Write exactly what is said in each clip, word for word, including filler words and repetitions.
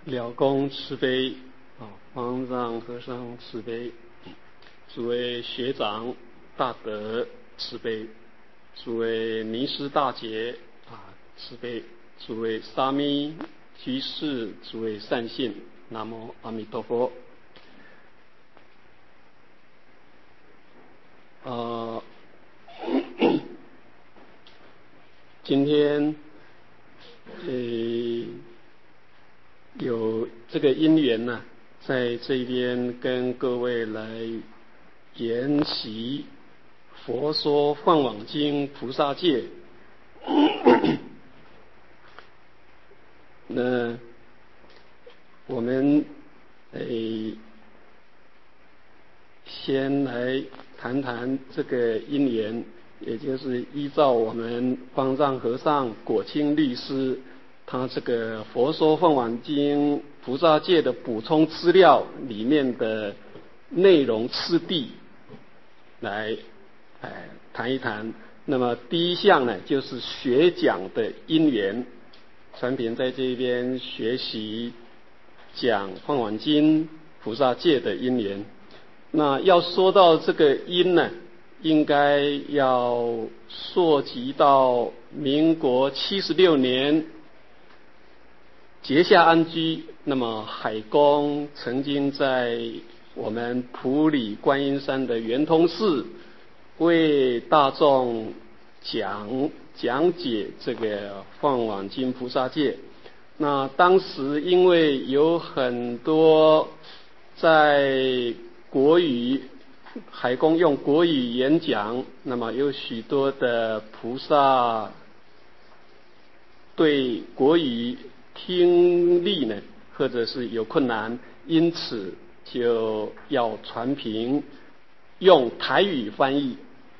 了公慈悲啊，方丈和尚慈悲，诸位学长大德慈悲，诸位尼师大姐啊慈悲，诸位沙弥居士，诸位善信，南无阿弥陀佛。呃，今天呃有这个因缘呢、啊，在这边跟各位来研习佛说梵网经菩萨戒。那我们呃先来谈谈这个因缘，也就是依照我们方丈和尚果清律师他这个佛说梵网经菩萨戒的补充资料里面的内容次第来哎谈一谈。那么第一项呢，就是学讲的因缘，传品在这边学习讲梵网经菩萨戒的因缘。那要说到这个因呢，应该要溯及到民国七十六年结夏安居，那么海公曾经在我们埔里观音山的圆通寺为大众讲讲解这个梵网经菩萨戒。那当时因为有很多在国语，海公用国语演讲，那么有许多的菩萨对国语听力呢，或者是有困难，因此就要传频用台语翻译。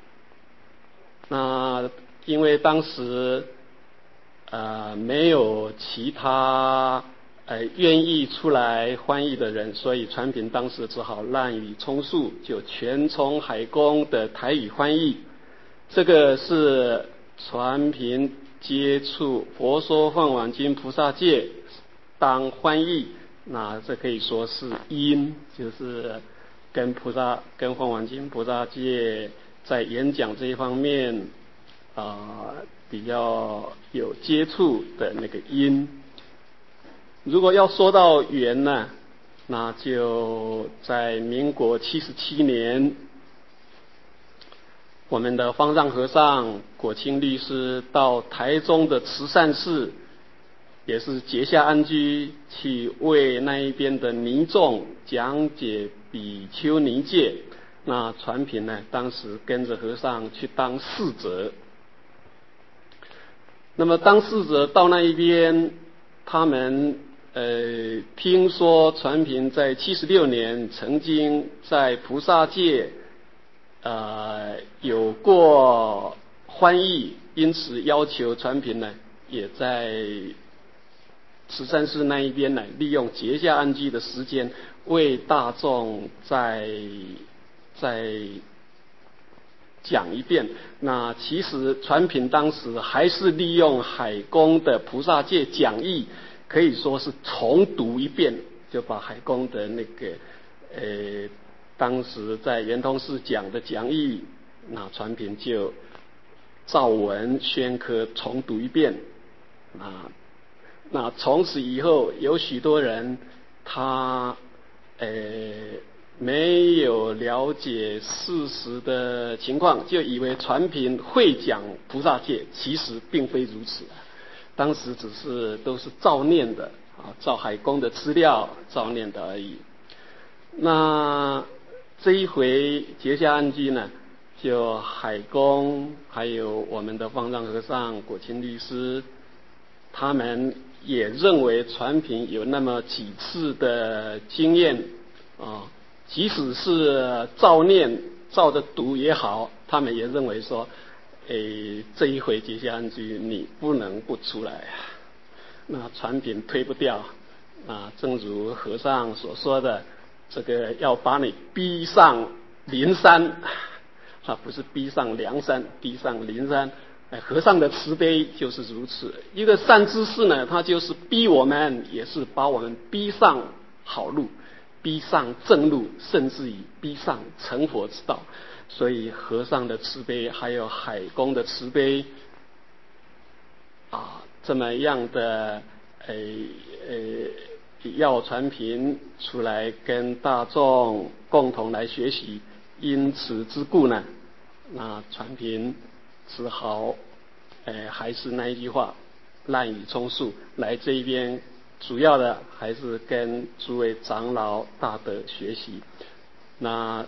那因为当时呃没有其他呃愿意出来翻译的人，所以传频当时只好滥竽充数，就全从海公的台语翻译。这个是传频接触佛说梵网经菩萨戒当翻译，那这可以说是因，就是跟菩萨跟梵网经菩萨戒在演讲这一方面啊、呃、比较有接触的那个因。如果要说到缘呢，那就在民国七十七年，我们的方丈和尚果清律师到台中的慈善寺，也是结夏安居，去为那一边的尼众讲解比丘尼戒。那传频呢，当时跟着和尚去当侍者。那么当侍者到那一边，他们呃听说传频在七十六年曾经在菩萨戒呃有过翻译，因此要求传频呢也在慈善寺那一边呢，利用结夏安居的时间为大众再再讲一遍。那其实传频当时还是利用海公的菩萨戒讲义，可以说是重读一遍，就把海公的那个呃当时在圆通寺讲的讲义，那传频就照文宣科重读一遍啊。那从此以后，有许多人他呃没有了解事实的情况，就以为传频会讲菩萨戒，其实并非如此。当时只是都是照念的啊，照海公的资料照念的而已。那这一回结夏安居呢，就海公还有我们的方丈和尚果清律师，他们也认为传频有那么几次的经验啊，即使是照念照着读也好，他们也认为说，诶，这一回结夏安居你不能不出来，那传频推不掉啊。正如和尚所说的，这个要把你逼上灵山，啊，不是逼上梁山，逼上灵山和尚的慈悲就是如此。一个善知识呢，他就是逼我们，也是把我们逼上好路，逼上正路，甚至于逼上成佛之道。所以和尚的慈悲，还有海公的慈悲，啊，这么样的呃呃，要传频出来跟大众共同来学习。因此之故呢，那传频只好，呃，还是那一句话，滥竽充数。来这一边，主要的还是跟诸位长老大德学习。那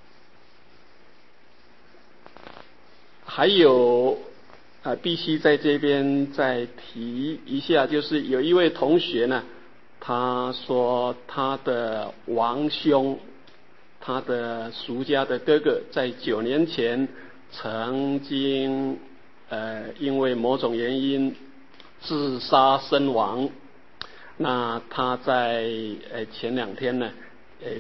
还有啊，必须在这边再提一下，就是有一位同学呢，他说他的王兄，他的俗家的哥哥，在九年前曾经呃因为某种原因自杀身亡。那他在呃前两天呢，呃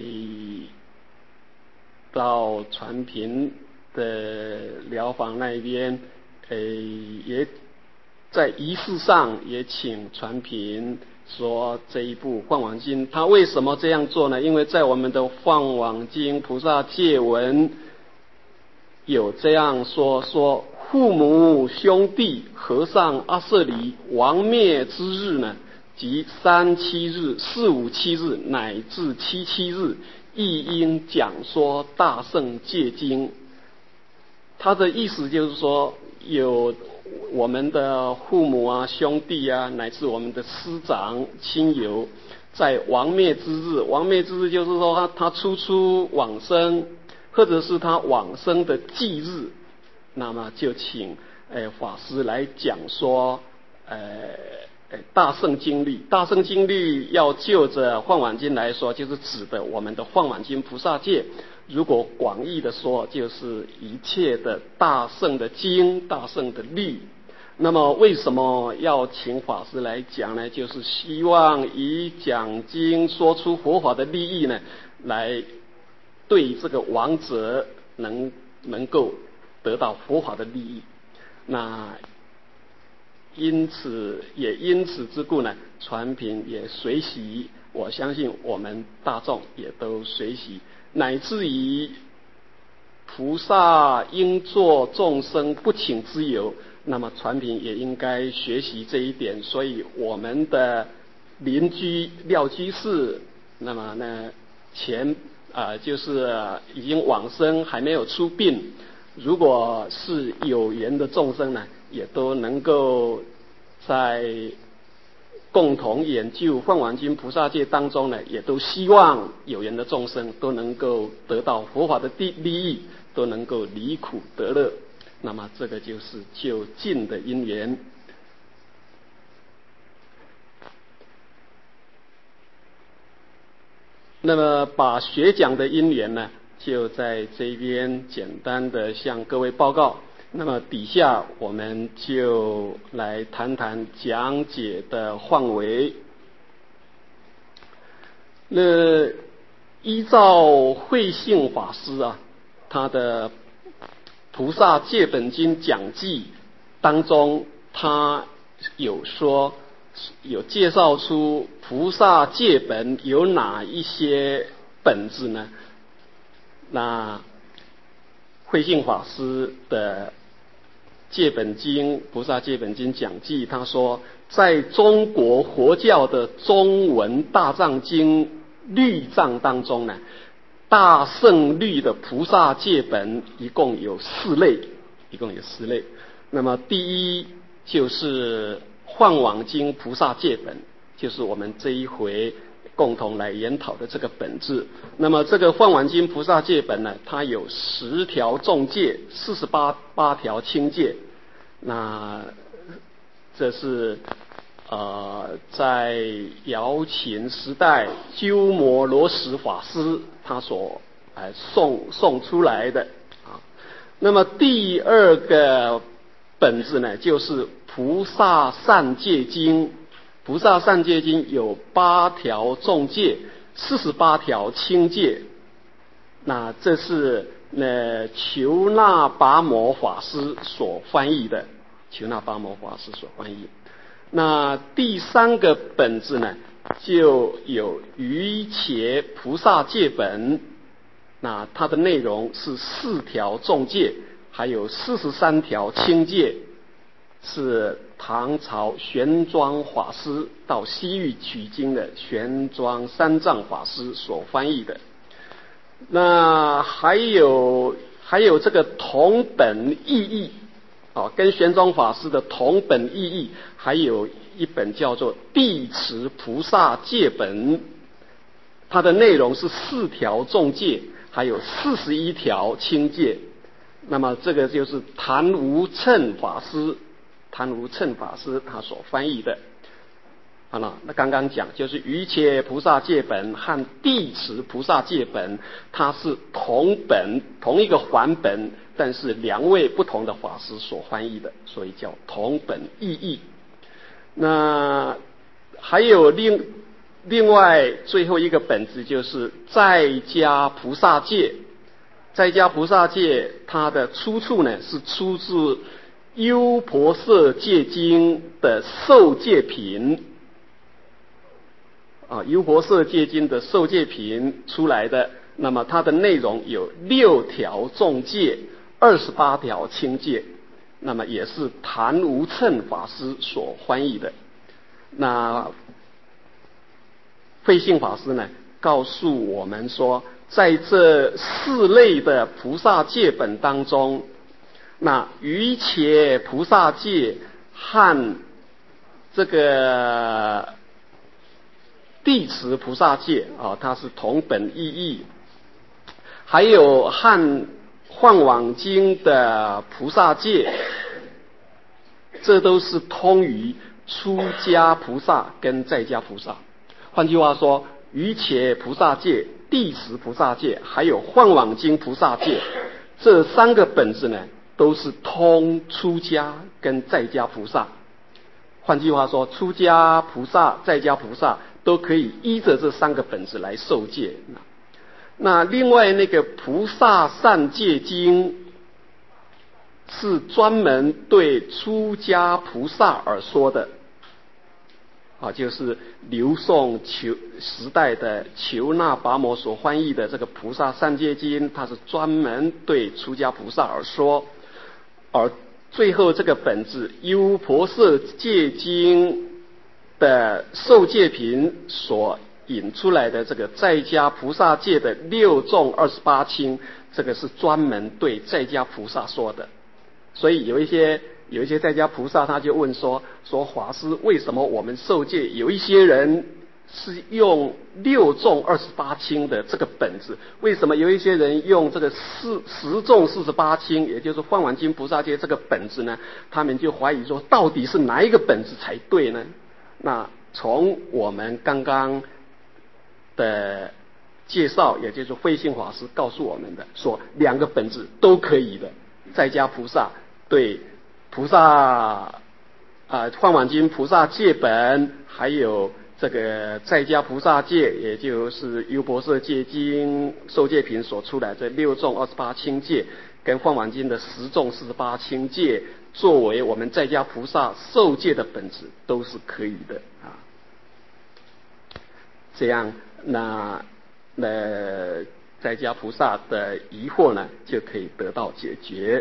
到传频的疗房那边，呃，也在仪式上也请传频说这一部《梵网经》，他为什么这样做呢？因为在我们的《梵网经》菩萨戒文有这样说：说父母兄弟和尚阿舍离亡灭之日呢，即三七日、四五七日乃至七七日，亦应讲说大圣戒经。他的意思就是说，有我们的父母啊、兄弟啊，乃至我们的师长亲友，在亡灭之日，亡灭之日就是说他他初初往生，或者是他往生的忌日，那么就请呃法师来讲说呃大圣经律。大圣经律要就着梵网经来说，就是指的我们的梵网经菩萨戒。如果广义的说，就是一切的大圣的经、大圣的律。那么为什么要请法师来讲呢？就是希望以讲经说出佛法的利益呢，来对这个亡者能能够得到佛法的利益。那因此也因此之故呢，传频也随喜，我相信我们大众也都随喜，乃至于菩萨应作众生不请之友，那么传频也应该学习这一点。所以我们的邻居廖居士，那么呢前啊、呃、就是已经往生还没有出殡，如果是有缘的众生呢，也都能够在共同研究《梵网经》菩萨戒当中呢，也都希望有缘的众生都能够得到佛法的利益，都能够离苦得乐。那么这个就是就近的因缘。那么把学讲的因缘呢，就在这边简单的向各位报告。那么底下我们就来谈谈讲解的范围。那依照慧性法师啊，他的《菩萨戒本经讲记》当中，他有说有介绍出菩萨戒本有哪一些本子呢？那慧性法师的戒本经菩萨戒本经讲记，他说在中国佛教的中文大藏经律藏当中呢，大圣律的菩萨戒本一共有四类，一共有四类。那么第一就是梵网经菩萨戒本，就是我们这一回共同来研讨的这个本质。那么这个梵网经菩萨戒本呢，它有十条重戒，四十八八条轻戒。那这是呃在瑶琴时代鸠摩罗什法师他所呃送送出来的啊。那么第二个本子呢，就是菩萨善戒经。菩萨善戒经有八条重戒，四十八条轻戒。那这是呢求那跋摩法师所翻译的求那巴摩法师所翻译。那第三个本子呢，就有瑜伽菩萨戒本，那它的内容是四条重戒，还有四十三条轻戒，是唐朝玄奘法师到西域取经的玄奘三藏法师所翻译的。那还有还有这个同本异义，啊，跟玄奘法师的同本异义，还有一本叫做地持菩萨戒本，它的内容是四条重戒，还有四十一条轻戒。那么这个就是谭无称法师，谭无称法师他所翻译的。好了，那刚刚讲就是瑜伽菩萨戒本和地持菩萨戒本，它是同本同一个梵本，但是两位不同的法师所翻译的，所以叫同本异义。那还有另另外最后一个本子就是在家菩萨戒，在家菩萨戒它的出处呢是出自《优婆塞戒经》的受戒品。啊，优婆塞戒经的受戒品出来的，那么它的内容有六条重戒，二十八条轻戒，那么也是谭无称法师所翻译的。那慧信法师呢，告诉我们说，在这四类的菩萨戒本当中，那瑜伽菩萨戒和这个地持菩萨戒啊，它是同本异义，还有和梵网经的菩萨戒，这都是通于出家菩萨跟在家菩萨。换句话说，瑜伽菩萨戒、地持菩萨戒，还有梵网经菩萨戒，这三个本子呢，都是通出家跟在家菩萨。换句话说，出家菩萨、在家菩萨都可以依着这三个本子来受戒。那另外那个菩萨善戒经是专门对出家菩萨而说的，啊，就是刘宋求时代的求那跋摩所翻译的这个菩萨善戒经，它是专门对出家菩萨而说。而最后这个本子优婆塞戒经的受戒品所引出来的这个在家菩萨戒的六重二十八轻，这个是专门对在家菩萨说的。所以有一些有一些在家菩萨他就问说说法师，为什么我们受戒有一些人是用六重二十八轻的这个本子，为什么有一些人用这个四十重四十八轻，也就是梵网经菩萨戒这个本子呢？他们就怀疑说，到底是哪一个本子才对呢？那从我们刚刚的介绍，也就是慧信法师告诉我们的，说两个本子都可以的。在家菩萨对菩萨啊梵网经菩萨戒本，还有这个在家菩萨戒，也就是优婆塞戒经受戒品所出来这六重二十八轻戒，跟梵网经的十重四十八轻戒，作为我们在家菩萨受戒的本子，都是可以的啊。这样，那那在家菩萨的疑惑呢，就可以得到解决。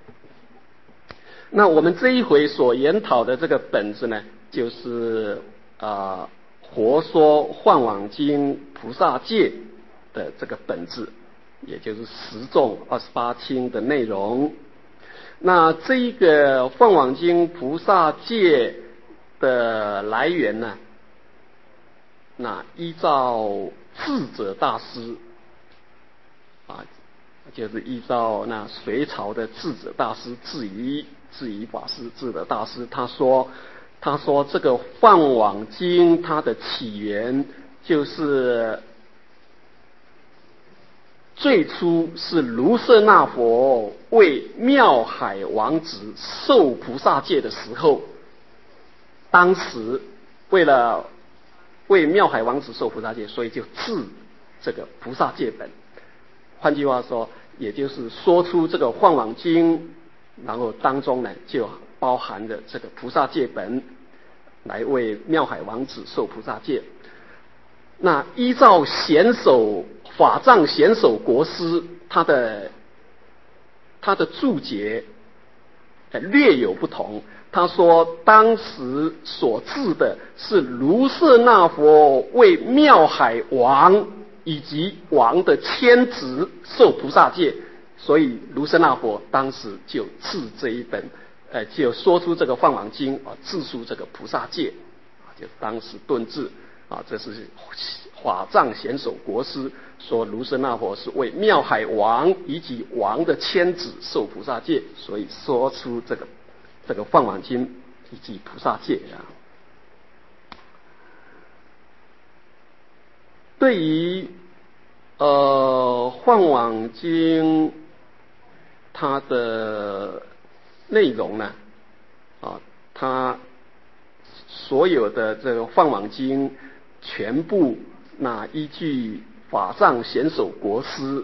那我们这一回所研讨的这个本子呢，就是啊。活说梵网经菩萨戒的这个本质，也就是十重二十八轻的内容。那这一个梵网经菩萨戒的来源呢，那依照智者大师啊，就是依照那隋朝的智者大师智疑智疑法师智者大师他说。他说这个梵网经它的起源就是最初是卢舍那佛为妙海王子受菩萨戒的时候，当时为了为妙海王子受菩萨戒，所以就制这个菩萨戒本。换句话说，也就是说出这个梵网经，然后当中呢就包含的这个菩萨戒本，来为妙海王子受菩萨戒。那依照显首法藏显首国师他的他的注解，呃略有不同。他说，当时所制的是卢舍那佛为妙海王以及王的千子受菩萨戒，所以卢舍那佛当时就制这一本，呃，就说出这个梵网经啊，制出这个菩萨戒啊，就当时顿制啊，这是法藏显首国师说卢舍那佛是为妙海王以及王的千子受菩萨戒，所以说出这个这个梵网经以及菩萨戒啊。对于呃梵网经它的内容呢，啊，它所有的这个梵网经全部那依据法藏显首国师，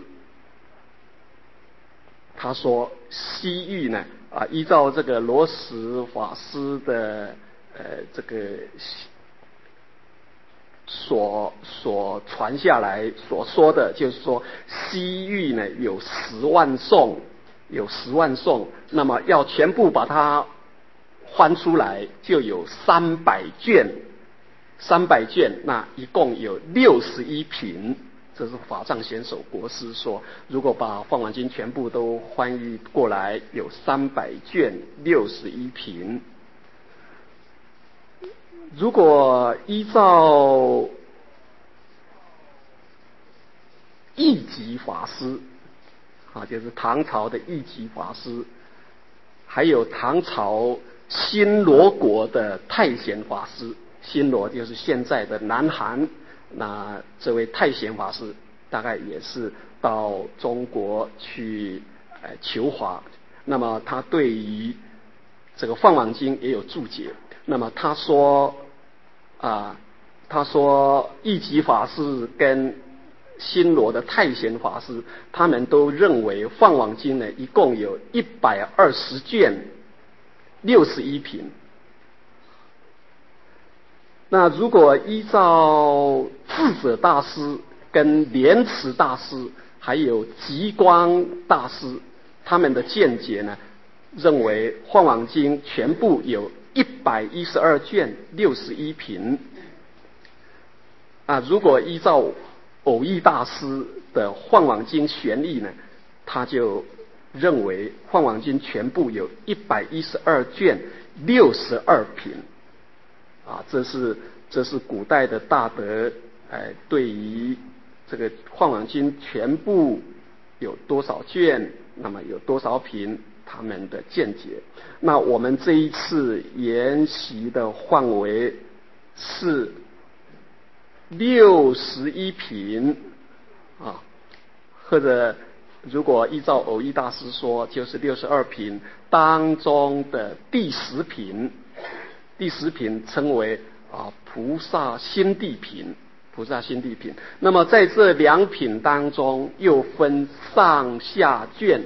他说西域呢啊，依照这个罗什法师的呃这个所所传下来所说的，就是说西域呢有十万颂，有十万颂，那么要全部把它翻出来，就有三百卷，三百卷，那一共有六十一品。这是法藏显首国师说，如果把梵网经全部都翻译过来，有三百卷，六十一品。如果依照义寂法师啊，就是唐朝的义寂法师，还有唐朝新罗国的太显法师，新罗就是现在的南韩，那这位太显法师大概也是到中国去呃求法，那么他对于这个梵网经也有注解。那么他说啊，他说义寂法师跟新罗的太显法师，他们都认为梵网经呢一共有一百二十卷，六十一品。那如果依照智者大师跟莲池大师还有极光大师他们的见解呢，认为梵网经全部有一百一十二卷，六十一品。啊，如果依照偶益大师的梵网经玄义呢，他就认为梵网经全部有一百一十二卷，六十二品。啊，这是这是古代的大德，哎，对于这个梵网经全部有多少卷，那么有多少品，他们的见解。那我们这一次研习的范围是六十一品啊，或者如果依照偶益大师说，就是六十二品当中的第十品。第十品称为啊菩萨心地品，菩萨心地品。那么在这两品当中又分上下卷。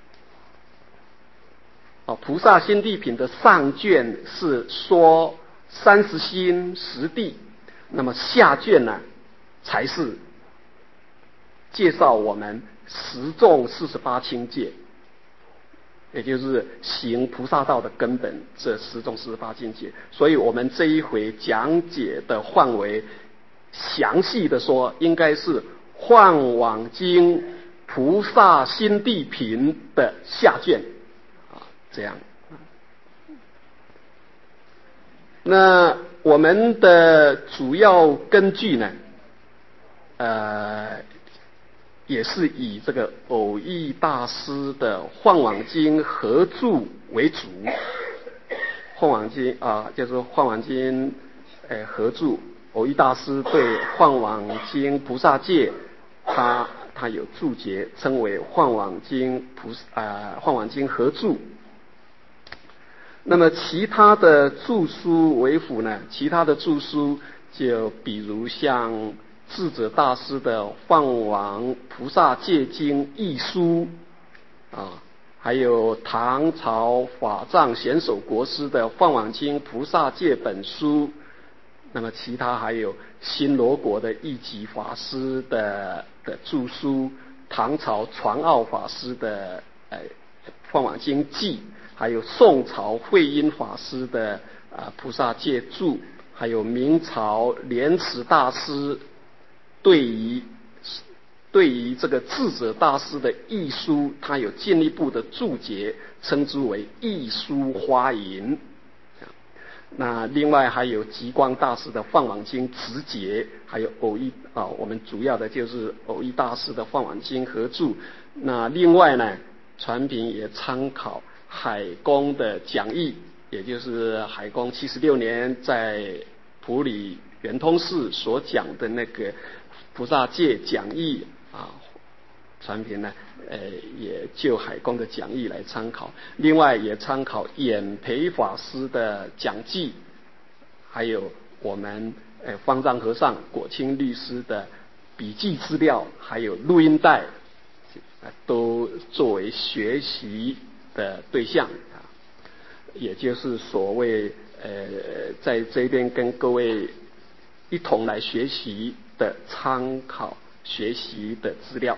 啊，菩萨心地品的上卷是说三十心十地，那么下卷呢才是介绍我们十众四十八轻戒。也就是行菩萨道的根本，这十种四十八境界。所以我们这一回讲解的范围，详细的说，应该是梵网经菩萨心地品的下卷啊，这样。那我们的主要根据呢，呃。也是以这个偶益大师的梵网经合著为主，梵网经啊，就是梵网经呃合著，偶益大师对梵网经菩萨戒，他他有注解，称为梵网经菩啊梵网经合著。那么其他的著书为辅呢？其他的著书就比如像智者大师的《梵网菩萨戒经义书》啊， 还有唐朝法藏显首国师的《放网经菩萨戒本书》，那么其他还有新罗国的义吉法师的的著书，唐朝传奥法师的呃《放网经记》，还有宋朝慧音法师的啊、呃、菩萨戒注，还有明朝莲池大师对于对于这个智者大师的译书，他有进一步的注解，称之为译书花吟。那另外还有极光大师的《放网经直解》，还有偶一啊，我们主要的就是偶一大师的《放网经合注。那另外呢，传品也参考海公的讲义，也就是海公七十六年在普里圆通寺所讲的那个菩萨戒讲义啊，传品呢，呃，也就海公的讲义来参考。另外也参考演培法师的讲记，还有我们呃方丈和尚果清律师的笔记资料，还有录音带，都作为学习的对象啊，也就是所谓呃，在这边跟各位一同来学习的参考学习的资料。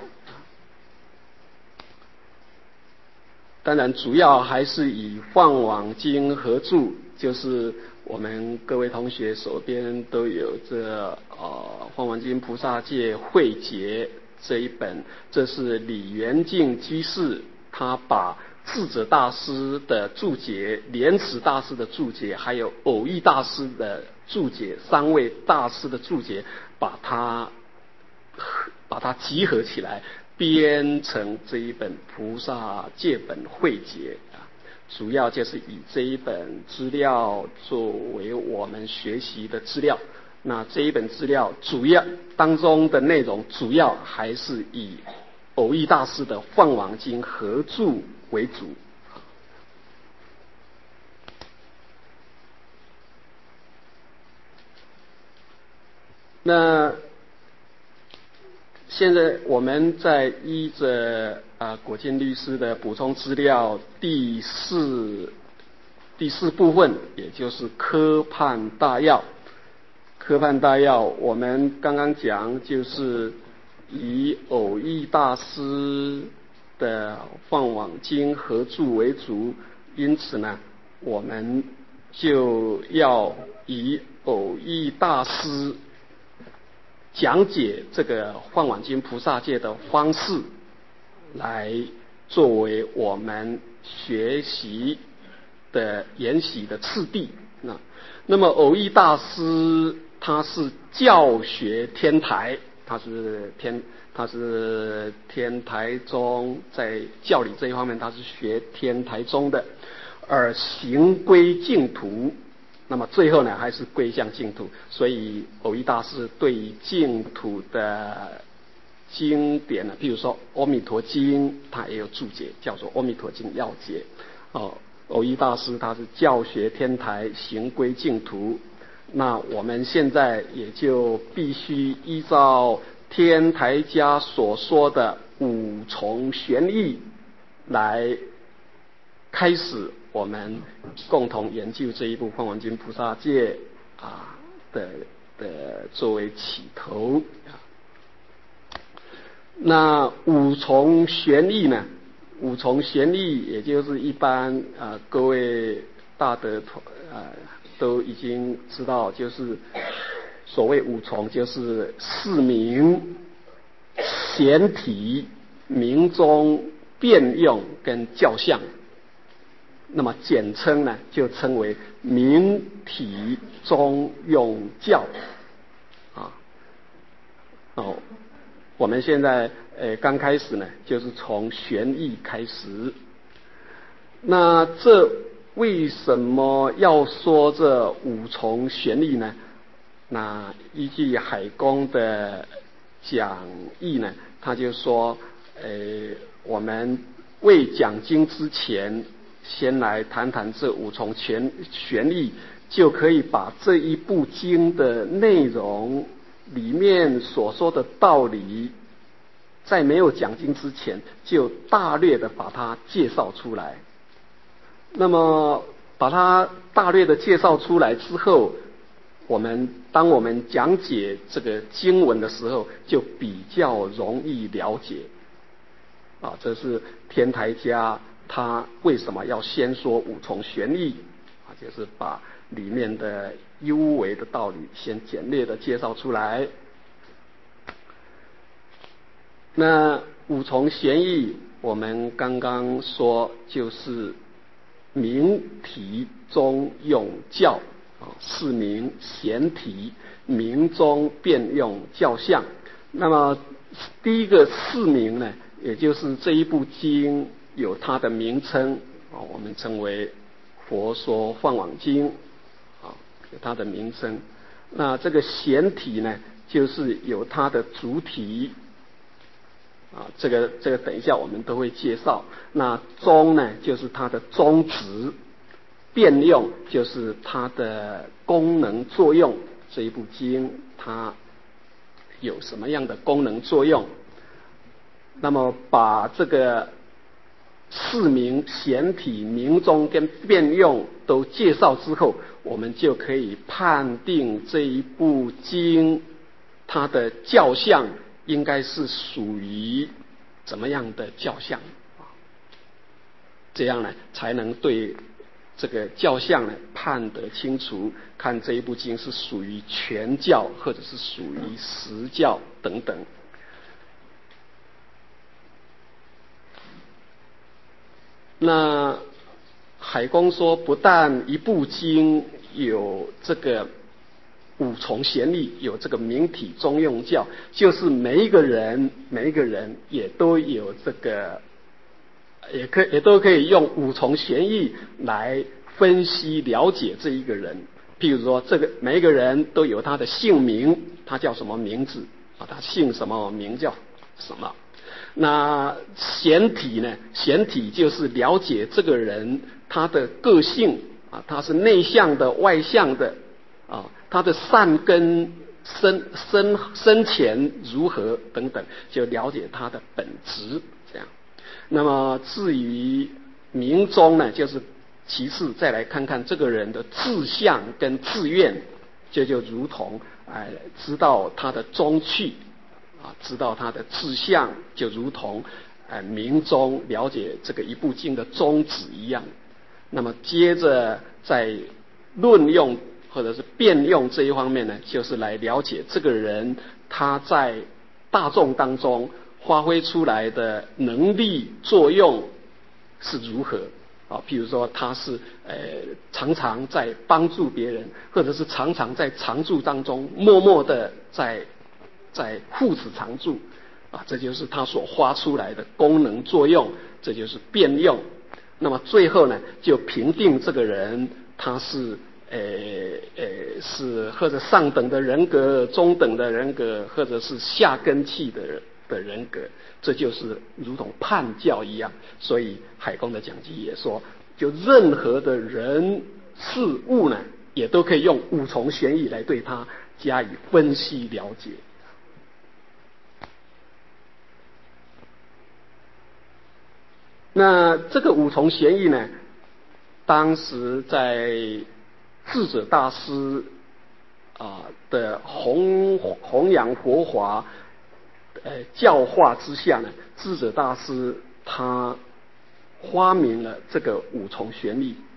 当然主要还是以放网经合注，就是我们各位同学手边都有这呃放网经菩萨戒汇结这一本，这是李元敬居士他把智者大师的注解、莲池大师的注解，还有偶益大师的注解，三位大师的注解，把它把它集合起来，编成这一本菩萨戒本汇结啊，主要就是以这一本资料作为我们学习的资料。那这一本资料主要当中的内容，主要还是以偶益大师的《放网经合注》为主。那现在我们在依着啊果金律师的补充资料第四第四部分，也就是科判大要。科判大要，我们刚刚讲就是以偶益大师的放网经合注为主，因此呢，我们就要以偶益大师讲解这个放网经菩萨戒的方式来作为我们学习的研习的次第。那那么偶益大师他是教学天台，他是天他是天台宗，在教理这一方面他是学天台宗的，而行归净土，那么最后呢还是归向净土。所以偶益大师对于净土的经典呢，譬如说《阿弥陀经》，他也有注解，叫做《阿弥陀经要解》哦。偶益大师他是教学天台，行归净土。那我们现在也就必须依照天台家所说的五重玄义来开始我们共同研究这一部《放网经菩萨戒》啊的的作为起头啊。那五重玄义呢？五重玄义，也就是一般啊、呃、各位大德啊、呃、都已经知道，就是所谓五重，就是四明、显体、明宗、辩用跟教相。那么简称呢，就称为明体宗用教啊。哦，我们现在呃刚开始呢，就是从玄义开始。那这为什么要说这五重玄义呢？那依据海公的讲义呢，他就说，呃，我们未讲经之前，先来谈谈这五重玄玄义，就可以把这一部经的内容里面所说的道理在没有讲经之前，就大略的把它介绍出来。那么把它大略的介绍出来之后，我们当我们讲解这个经文的时候，就比较容易了解。啊，这是天台家他为什么要先说五重玄义啊，就是把里面的幽微的道理先简略的介绍出来。那五重玄义，我们刚刚说就是明体中用教啊，是名显体，明中变用教相。那么第一个释名呢，也就是这一部经有它的名称啊，我们称为《佛说梵网经》啊，有它的名称。那这个显体呢，就是有它的主体。啊，这个这个等一下我们都会介绍。那宗呢，就是它的宗旨；变用就是它的功能作用。这一部经它有什么样的功能作用？那么把这个释名、显体、明宗跟变用都介绍之后，我们就可以判定这一部经它的教相应该是属于怎么样的教相啊？这样呢，才能对这个教相呢判得清楚，看这一部经是属于全教或者是属于实教等等。那海公说，不但一部经有这个五重玄义，有这个明体中用教，就是每一个人每一个人也都有这个，也可也都可以用五重玄义来分析了解这一个人。譬如说，这个每一个人都有他的姓名，他叫什么名字啊？他姓什么，名叫什么？那显体呢？显体就是了解这个人他的个性啊，他是内向的、外向的啊，他的善根深深深浅如何等等，就了解他的本质这样。那么至于明宗呢，就是其次再来看看这个人的志向跟志愿，这就如同哎知道他的终去。啊，知道他的志向，就如同呃明宗了解这个一部经的宗旨一样。那么接着在论用或者是辩用这一方面呢，就是来了解这个人他在大众当中发挥出来的能力作用是如何啊。譬如说他是呃常常在帮助别人，或者是常常在常住当中默默的在。在护持常住啊，这就是他所发出来的功能作用，这就是辩用。那么最后呢，就评定这个人他是呃呃是或者上等的人格、中等的人格，或者是下根器的的人格，这就是如同判教一样。所以海公的讲记也说，就任何的人事物呢，也都可以用五重玄义来对他加以分析了解。那这个五重玄义呢，当时在智者大师啊的弘弘扬佛法呃教化之下呢，智者大师他发明了这个五重玄义。